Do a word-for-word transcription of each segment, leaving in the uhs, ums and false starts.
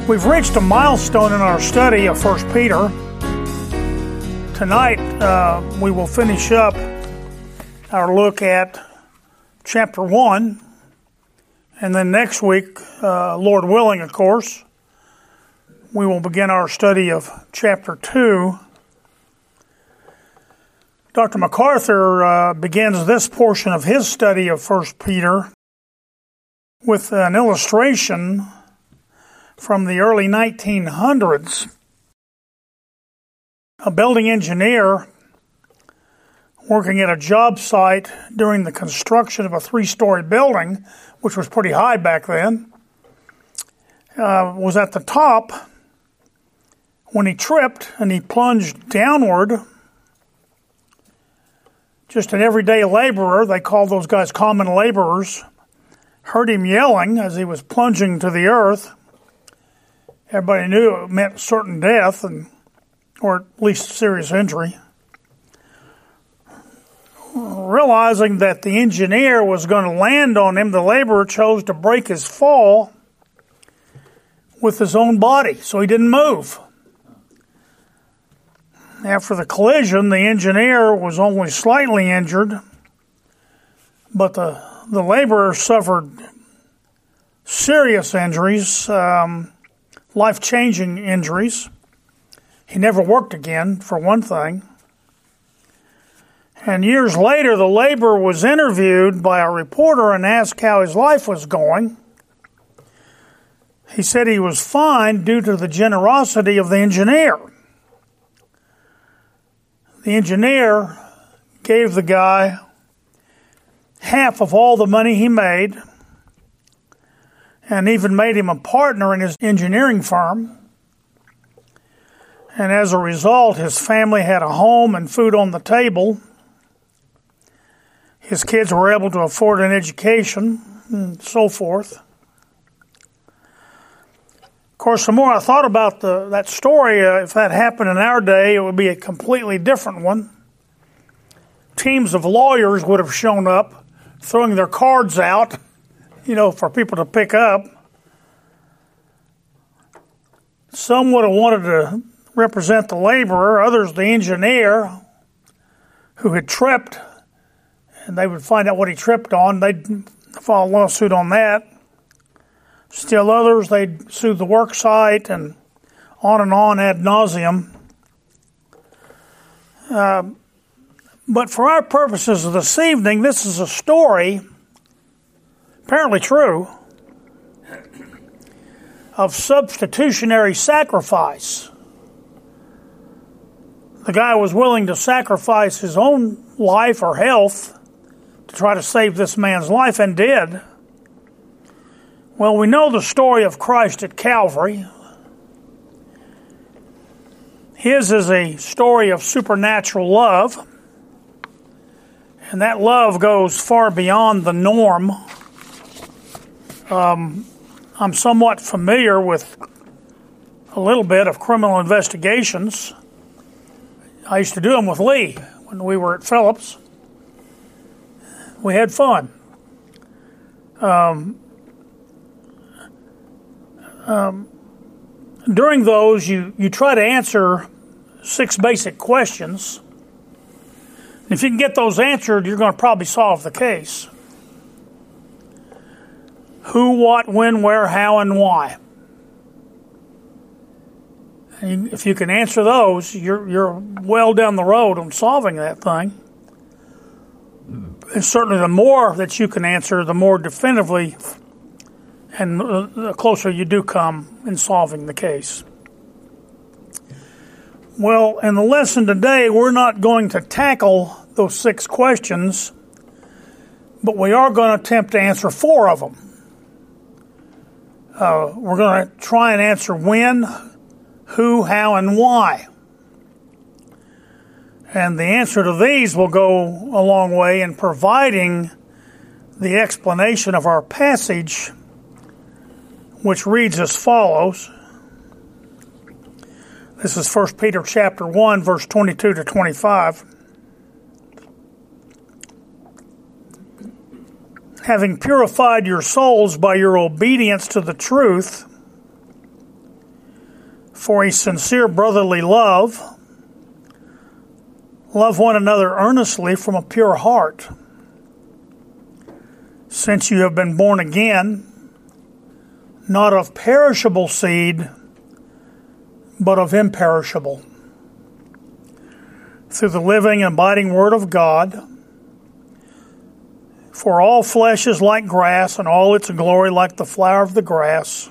We've reached a milestone in our study of First Peter. Tonight, uh, we will finish up our look at chapter one, and then next week, uh, Lord willing, of course, we will begin our study of chapter two. Doctor MacArthur uh, begins this portion of his study of First Peter with an illustration from the early nineteen hundreds. A building engineer working at a job site during the construction of a three-story building, which was pretty high back then, uh, was at the top when he tripped and he plunged downward. Just an everyday laborer, they called those guys common laborers, heard him yelling as he was plunging to the earth. Everybody knew it meant certain death, and or at least serious injury. Realizing that the engineer was going to land on him, the laborer chose to break his fall with his own body, so he didn't move. After the collision, the engineer was only slightly injured, but the, the laborer suffered serious injuries, um, life-changing injuries. He never worked again, for one thing. And years later, the laborer was interviewed by a reporter and asked how his life was going. He said he was fine due to the generosity of the engineer. The engineer gave the guy half of all the money he made and even made him a partner in his engineering firm. And as a result, his family had a home and food on the table. His kids were able to afford an education and so forth. Of course, the more I thought about the, that story, uh, if that happened in our day, it would be a completely different one. Teams of lawyers would have shown up, throwing their cards out, you know, for people to pick up. Some would have wanted to represent the laborer, others the engineer who had tripped, and they would find out what he tripped on. They'd file a lawsuit on that. Still others, they'd sue the work site, and on and on ad nauseum. Uh, but for our purposes this evening, this is a story, apparently true, of substitutionary sacrifice. The guy was willing to sacrifice his own life or health to try to save this man's life, and did. Well, we know the story of Christ at Calvary. His is a story of supernatural love, and that love goes far beyond the norm. Um, I'm somewhat familiar with a little bit of criminal investigations. I used to do them with Lee when we were at Phillips. We had fun. Um, um, during those, you, you try to answer six basic questions. If you can get those answered, you're going to probably solve the case. Who, what, when, where, how, and why. And if you can answer those, you're you're well down the road on solving that thing. And certainly the more that you can answer, the more definitively and the closer you do come in solving the case. Well, in the lesson today, we're not going to tackle those six questions, but we are going to attempt to answer four of them. Uh, we're going to try and answer when, who, how, and why. And the answer to these will go a long way in providing the explanation of our passage, which reads as follows. This is First Peter chapter one, verse twenty-two to twenty-five. Having purified your souls by your obedience to the truth, For a sincere brotherly love, love one another earnestly from a pure heart, since you have been born again, not of perishable seed, but of imperishable, through the living and abiding Word of God. For all flesh is like grass, and all its glory like the flower of the grass.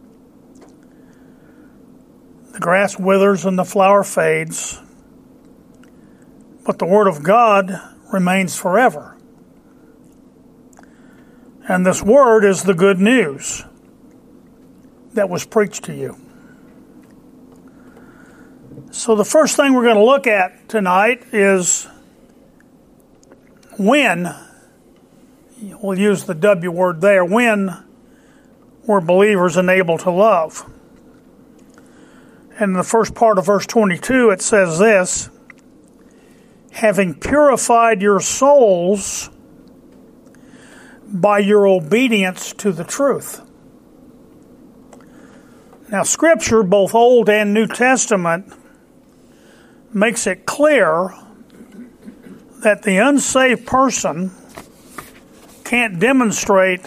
The grass withers and the flower fades, but the Word of God remains forever. And this Word is the good news that was preached to you. So the first thing we're going to look at tonight is when, we'll use the W word there, when were believers enabled to love. And in the first part of verse twenty-two it says this, having purified your souls by your obedience to the truth. Now Scripture, both Old and New Testament, makes it clear that the unsaved person can't demonstrate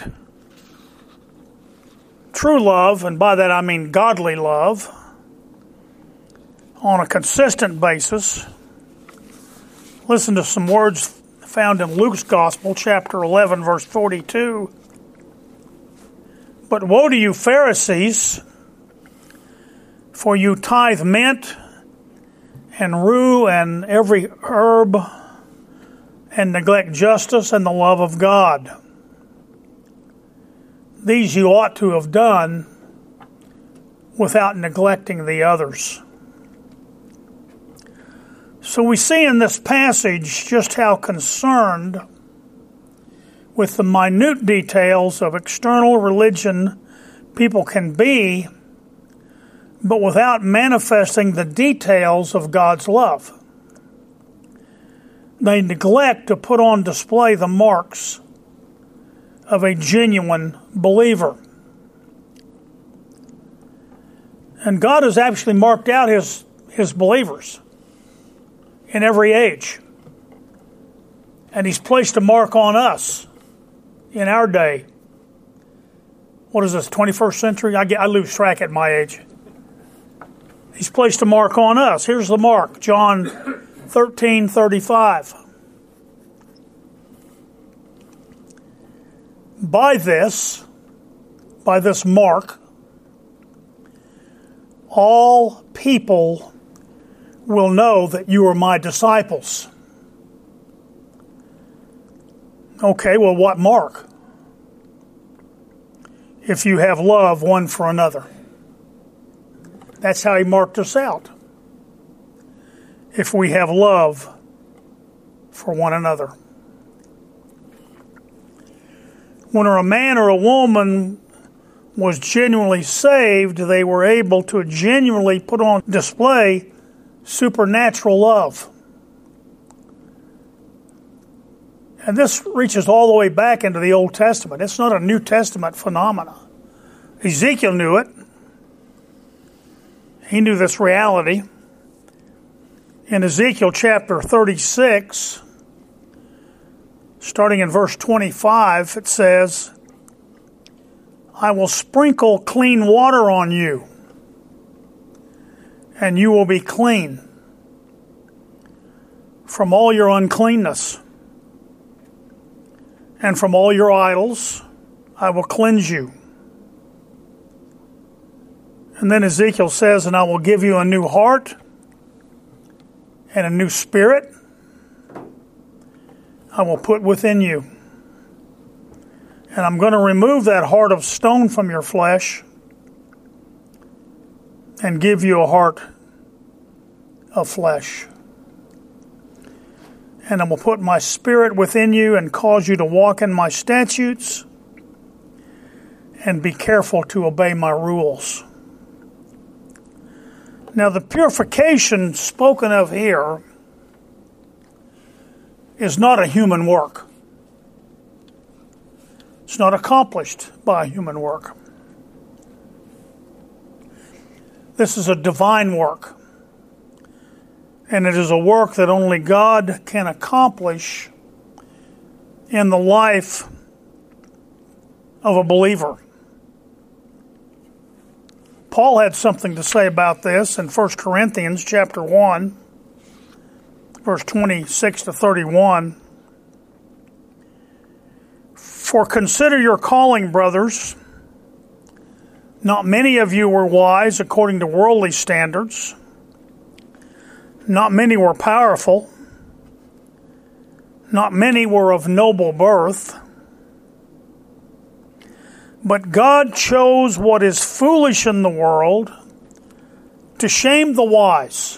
true love, and by that I mean godly love, on a consistent basis. Listen to some words found in Luke's Gospel, chapter eleven, verse forty-two. But woe to you, Pharisees, for you tithe mint and rue and every herb, and neglect justice and the love of God. These you ought to have done without neglecting the others. So we see in this passage just how concerned with the minute details of external religion people can be, but without manifesting the details of God's love. They neglect to put on display the marks of a genuine believer. And God has actually marked out his, his believers in every age. And he's placed a mark on us in our day. What is this, twenty-first century? I, get, I lose track at my age. He's placed a mark on us. Here's the mark, John thirteen thirty-five. By this, by this mark, all people will know that you are my disciples. Okay, well, what mark? If you have love one for another. That's how he marked us out. If we have love for one another. When a man or a woman was genuinely saved, they were able to genuinely put on display supernatural love. And this reaches all the way back into the Old Testament. It's not a New Testament phenomena. Ezekiel knew it. He knew this reality. In Ezekiel chapter thirty-six, starting in verse twenty-five, it says, I will sprinkle clean water on you, and you will be clean from all your uncleanness. And from all your idols I will cleanse you. And then Ezekiel says, and I will give you a new heart and a new spirit I will put within you. And I'm going to remove that heart of stone from your flesh and give you a heart of flesh. And I will put my spirit within you and cause you to walk in my statutes and be careful to obey my rules. Now, the purification spoken of here is not a human work. It's not accomplished by human work. This is a divine work. And it is a work that only God can accomplish in the life of a believer. Paul had something to say about this in First Corinthians chapter one, verse twenty-six to thirty-one. For consider your calling, brothers. Not many of you were wise according to worldly standards. Not many were powerful. Not many were of noble birth. But God chose what is foolish in the world to shame the wise.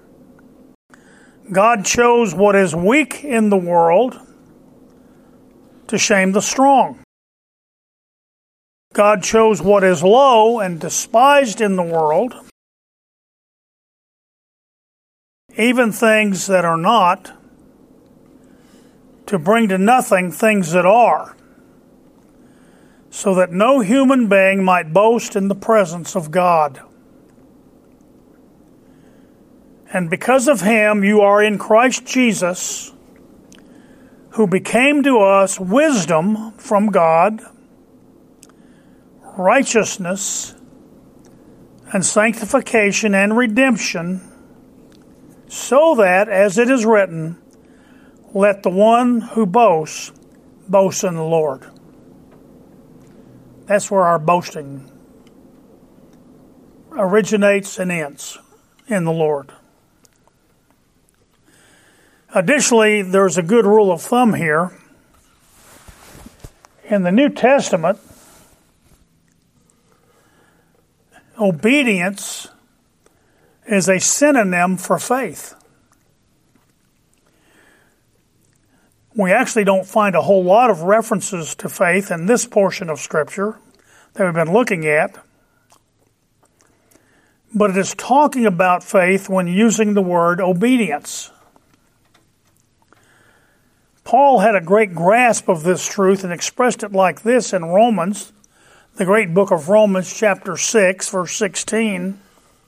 God chose what is weak in the world to shame the strong. God chose what is low and despised in the world, even things that are not, to bring to nothing things that are, so that no human being might boast in the presence of God. And because of him you are in Christ Jesus, who became to us wisdom from God, righteousness and sanctification and redemption, so that, as it is written, let the one who boasts boast in the Lord. That's where our boasting originates and ends, in the Lord. Additionally, there's a good rule of thumb here. In the New Testament, obedience is a synonym for faith. We actually don't find a whole lot of references to faith in this portion of Scripture that we've been looking at. But it is talking about faith when using the word obedience. Paul had a great grasp of this truth and expressed it like this in Romans, the great book of Romans, chapter six, verse sixteen.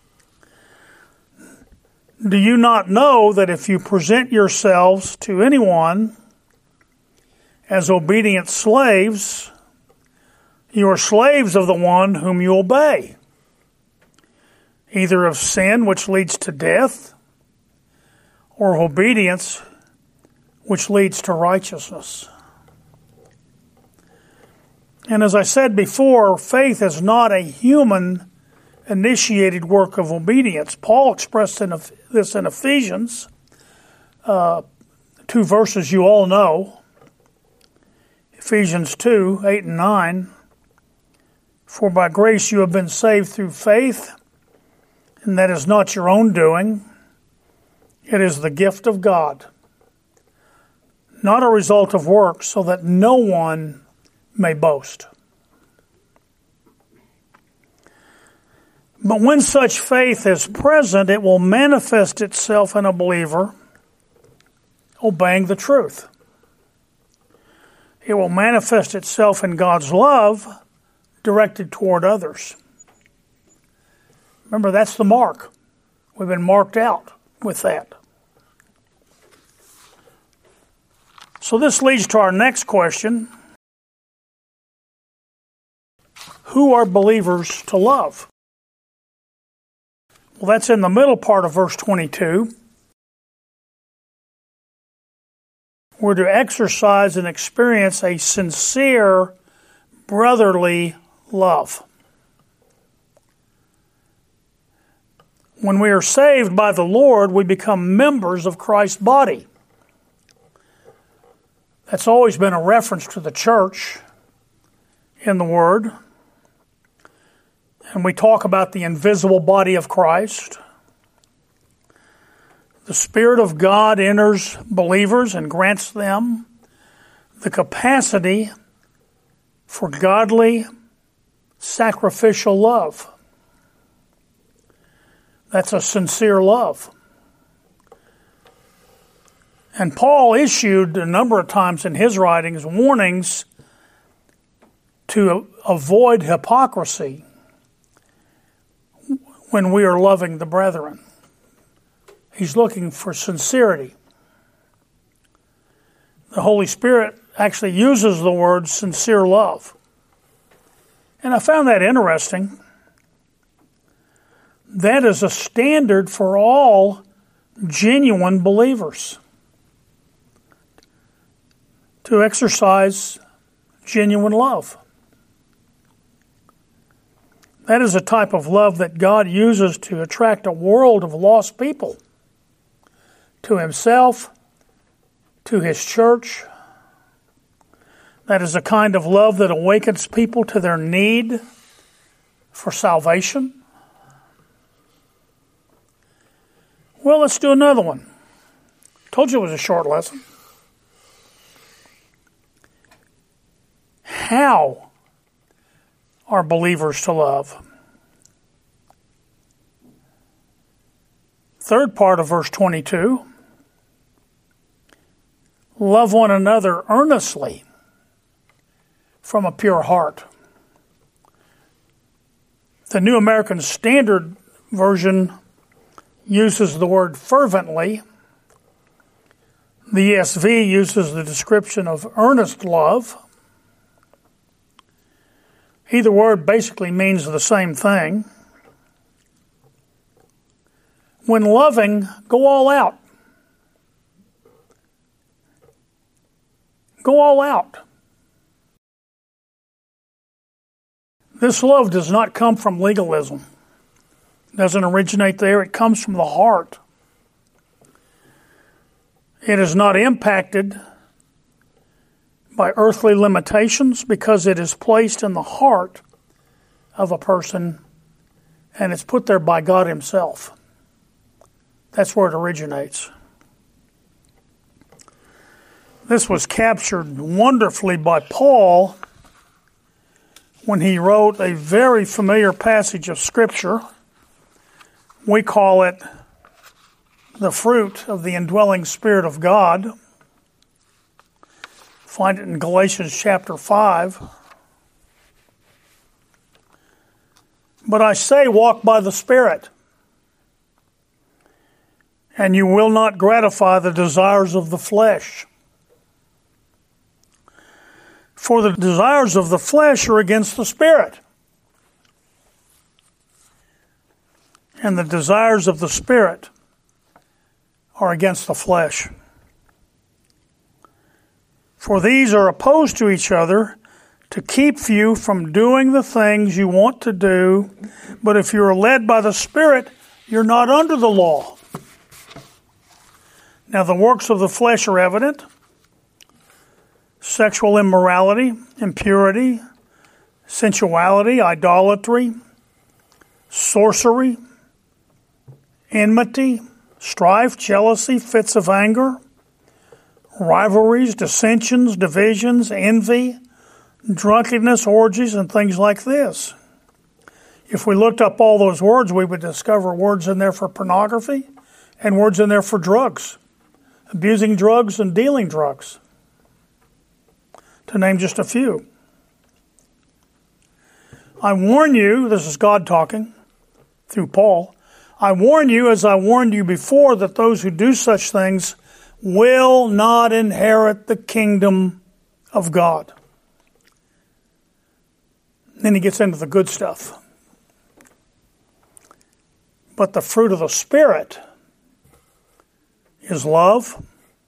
Do you not know that if you present yourselves to anyone as obedient slaves, you are slaves of the one whom you obey, either of sin, which leads to death, or obedience, which leads to righteousness. And as I said before, faith is not a human-initiated work of obedience. Paul expressed in, this in Ephesians, uh, two verses you all know. Ephesians two, eight and nine. For by grace you have been saved through faith, and that is not your own doing. It is the gift of God, not a result of works, so that no one may boast. But when such faith is present, it will manifest itself in a believer obeying the truth. It will manifest itself in God's love directed toward others. Remember, that's the mark. We've been marked out with that. So this leads to our next question. Who are believers to love? Well, that's in the middle part of verse twenty-two. We're to exercise and experience a sincere brotherly love. When we are saved by the Lord, we become members of Christ's body. That's always been a reference to the church in the Word. And we talk about the invisible body of Christ. The Spirit of God enters believers and grants them the capacity for godly, sacrificial love. That's a sincere love. And Paul issued a number of times in his writings warnings to avoid hypocrisy when we are loving the brethren. He's looking for sincerity. The Holy Spirit actually uses the word sincere love. And I found that interesting. That is a standard for all genuine believers, to exercise genuine love. That is a type of love that God uses to attract a world of lost people to Himself, to His church. That is a kind of love that awakens people to their need for salvation. Well, let's do another one. Told you it was a short lesson. How are believers to love? Third part of verse twenty-two. Love one another earnestly from a pure heart. The New American Standard Version uses the word fervently. The E S V uses the description of earnest love. Either word basically means the same thing. When loving, go all out. Go all out. This love does not come from legalism. It doesn't originate there. It comes from the heart. It is not impacted by earthly limitations because it is placed in the heart of a person and it's put there by God Himself. That's where it originates. This was captured wonderfully by Paul when he wrote a very familiar passage of Scripture. We call it the fruit of the indwelling Spirit of God. Find it in Galatians chapter five. But I say, walk by the Spirit, and you will not gratify the desires of the flesh. For the desires of the flesh are against the Spirit, and the desires of the Spirit are against the flesh. For these are opposed to each other to keep you from doing the things you want to do. But if you are led by the Spirit, you're not under the law. Now the works of the flesh are evident: sexual immorality, impurity, sensuality, idolatry, sorcery, enmity, strife, jealousy, fits of anger, rivalries, dissensions, divisions, envy, drunkenness, orgies, and things like this. If we looked up all those words, we would discover words in there for pornography and words in there for drugs, abusing drugs and dealing drugs, to name just a few. I warn you, this is God talking through Paul, I warn you, as I warned you before, that those who do such things will not inherit the kingdom of God. Then he gets into the good stuff. But the fruit of the Spirit is love,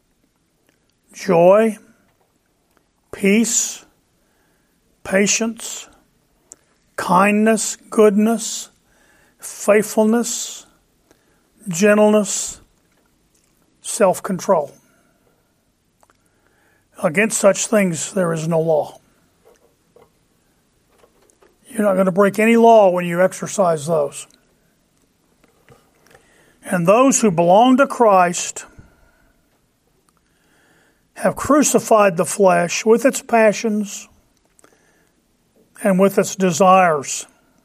joy, peace, patience, kindness, goodness, faithfulness, gentleness, self-control. Against such things there is no law. You're not going to break any law when you exercise those. And those who belong to Christ have crucified the flesh with its passions and with its desires.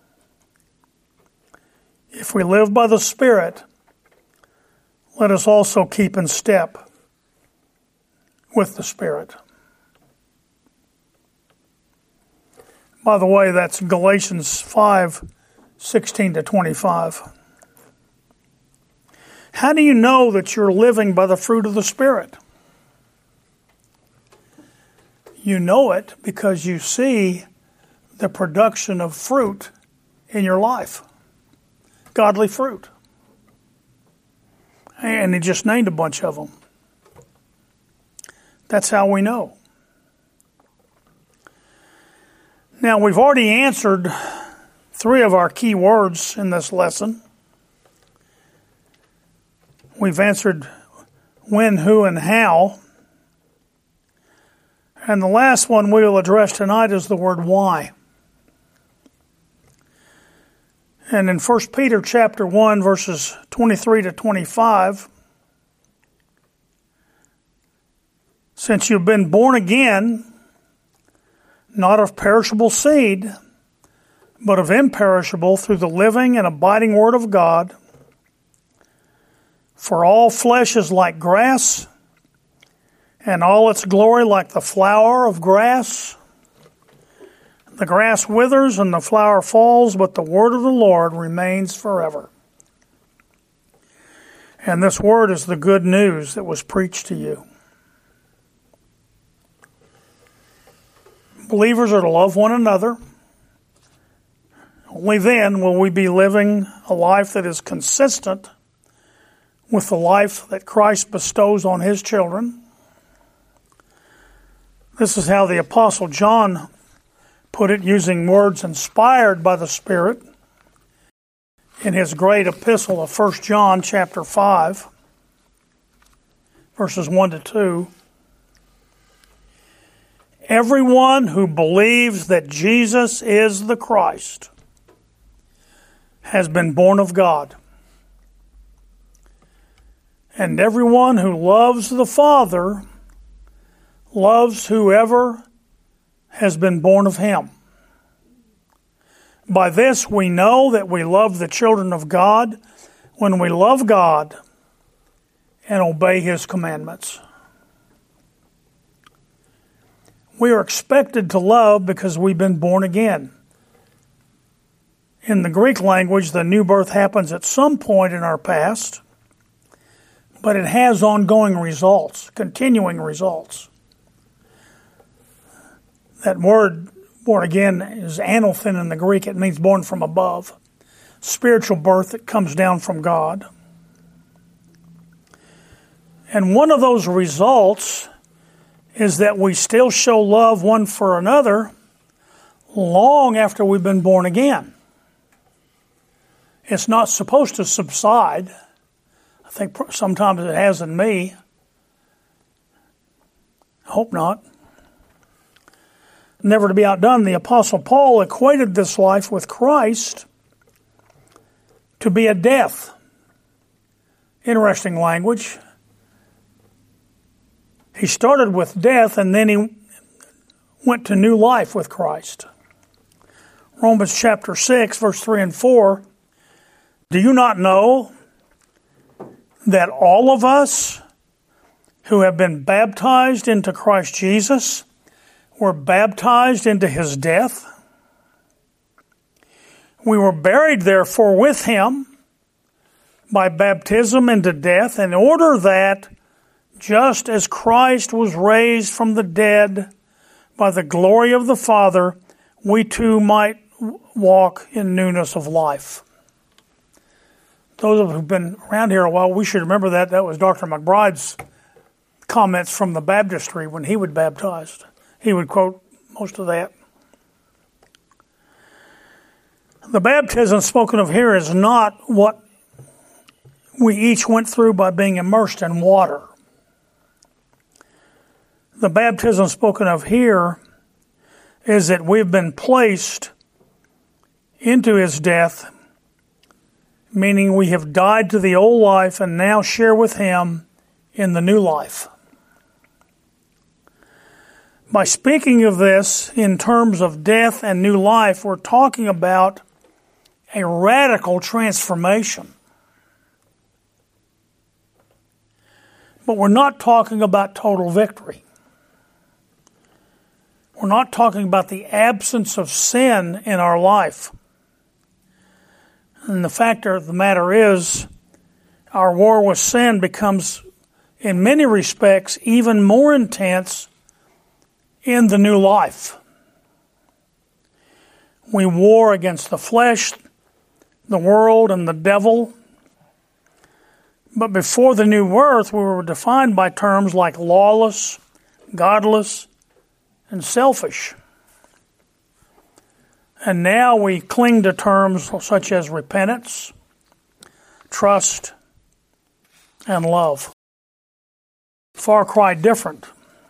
If we live by the Spirit, let us also keep in step with the Spirit. By the way, that's Galatians five, sixteen to twenty-five. How do you know that you're living by the fruit of the Spirit? You know it because you see the production of fruit in your life. Godly fruit. And he just named a bunch of them. That's how we know. Now, we've already answered three of our key words in this lesson. We've answered when, who, and how. And the last one we will address tonight is the word why. And in First Peter chapter one, verses twenty-three to twenty-five, since you've been born again, not of perishable seed, but of imperishable through the living and abiding word of God, for all flesh is like grass, and all its glory like the flower of grass. The grass withers and the flower falls, but the word of the Lord remains forever. And this word is the good news that was preached to you. Believers are to love one another. Only then will we be living a life that is consistent with the life that Christ bestows on his children. This is how the Apostle John put it, using words inspired by the Spirit in his great epistle of First John chapter five, verses one to two. Everyone who believes that Jesus is the Christ has been born of God. And everyone who loves the Father loves whoever has been born of him. By this we know that we love the children of God when we love God and obey his commandments. We are expected to love because we've been born again. In the Greek language, the new birth happens at some point in our past, but it has ongoing results, continuing results. That word, born again, is anothen in the Greek. It means born from above. Spiritual birth that comes down from God. And one of those results is that we still show love one for another long after we've been born again. It's not supposed to subside. I think sometimes it has in me. I hope not. Never to be outdone, the Apostle Paul equated this life with Christ to be a death. Interesting language. He started with death and then he went to new life with Christ. Romans chapter six, verse three and four. Do you not know that all of us who have been baptized into Christ Jesus were baptized into his death? We were buried therefore with him by baptism into death, in order that just as Christ was raised from the dead by the glory of the Father, we too might walk in newness of life. Those of us who've been around here a while, we should remember that. That was Doctor McBride's comments from the baptistry when he was baptized. He would quote most of that. The baptism spoken of here is not what we each went through by being immersed in water. The baptism spoken of here is that we've been placed into his death, meaning we have died to the old life and now share with him in the new life. By speaking of this in terms of death and new life, we're talking about a radical transformation. But we're not talking about total victory. We're not talking about the absence of sin in our life. And the fact of the matter is, our war with sin becomes, in many respects, even more intense in the new life. We war against the flesh, the world, and the devil. But before the new birth, we were defined by terms like lawless, godless, and selfish. And now we cling to terms such as repentance, trust, and love. Far cry different.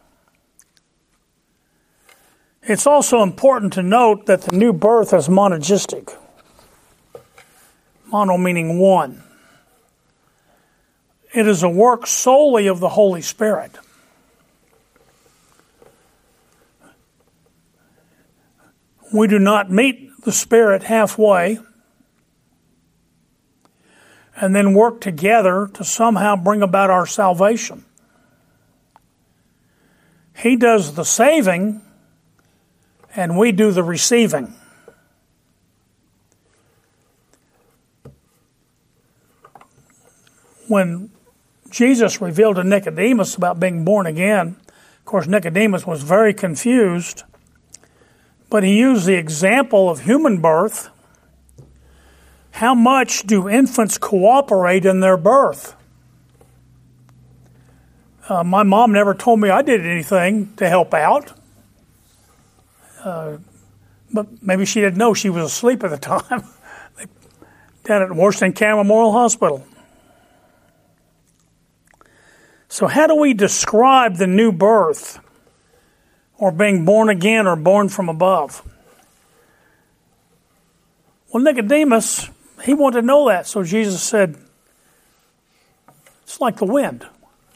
It's also important to note that the new birth is monergistic. Mono meaning one. It is a work solely of the Holy Spirit. We do not meet the Spirit halfway and then work together to somehow bring about our salvation. He does the saving and we do the receiving. When Jesus revealed to Nicodemus about being born again, of course Nicodemus was very confused, but he used the example of human birth. How much do infants cooperate in their birth? Uh, my mom never told me I did anything to help out. Uh, but maybe she didn't know she was asleep at the time. Down at Washington County Memorial Hospital. So how do we describe the new birth, or being born again, or born from above? Well, Nicodemus, he wanted to know that, so Jesus said, it's like the wind.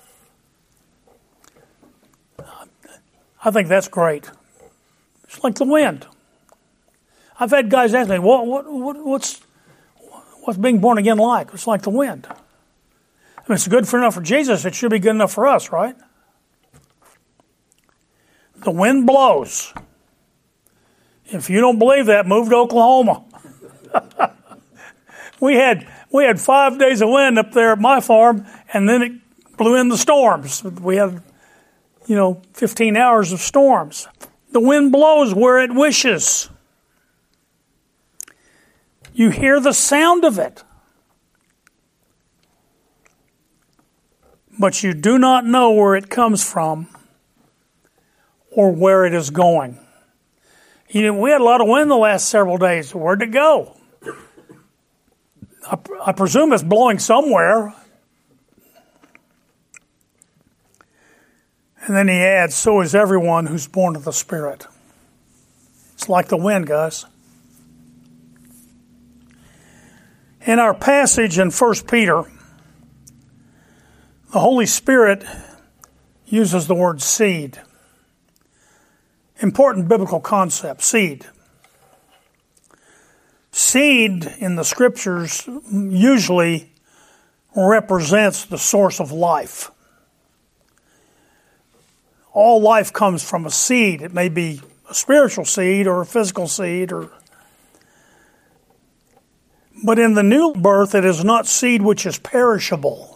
I think that's great. It's like the wind. I've had guys ask me, what, what, what, what's, what's being born again like? It's like the wind. If it's good for enough for Jesus, it should be good enough for us, right? The wind blows. If you don't believe that, move to Oklahoma. we had we had five days of wind up there at my farm, and then it blew in the storms. We had, you know, fifteen hours of storms. The wind blows where it wishes. You hear the sound of it. But you do not know where it comes from or where it is going. You know, we had a lot of wind the last several days. Where'd it go? I, I presume it's blowing somewhere. And then he adds, so is everyone who's born of the Spirit. It's like the wind, guys. In our passage in First Peter, the Holy Spirit uses the word seed. Important biblical concept, seed. Seed in the Scriptures usually represents the source of life. All life comes from a seed. It may be a spiritual seed or a physical seed, or but in the new birth it is not seed which is perishable.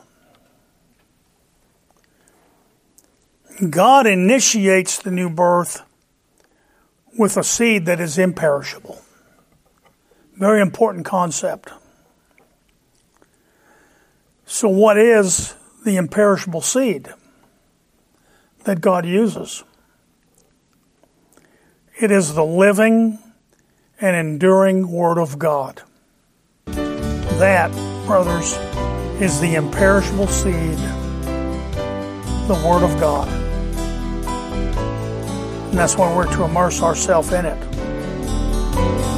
God initiates the new birth with a seed that is imperishable. Very important concept. So what is the imperishable seed that God uses? It is the living and enduring Word of God. That, brothers, is the imperishable seed, the Word of God. And that's why we're to immerse ourselves in it.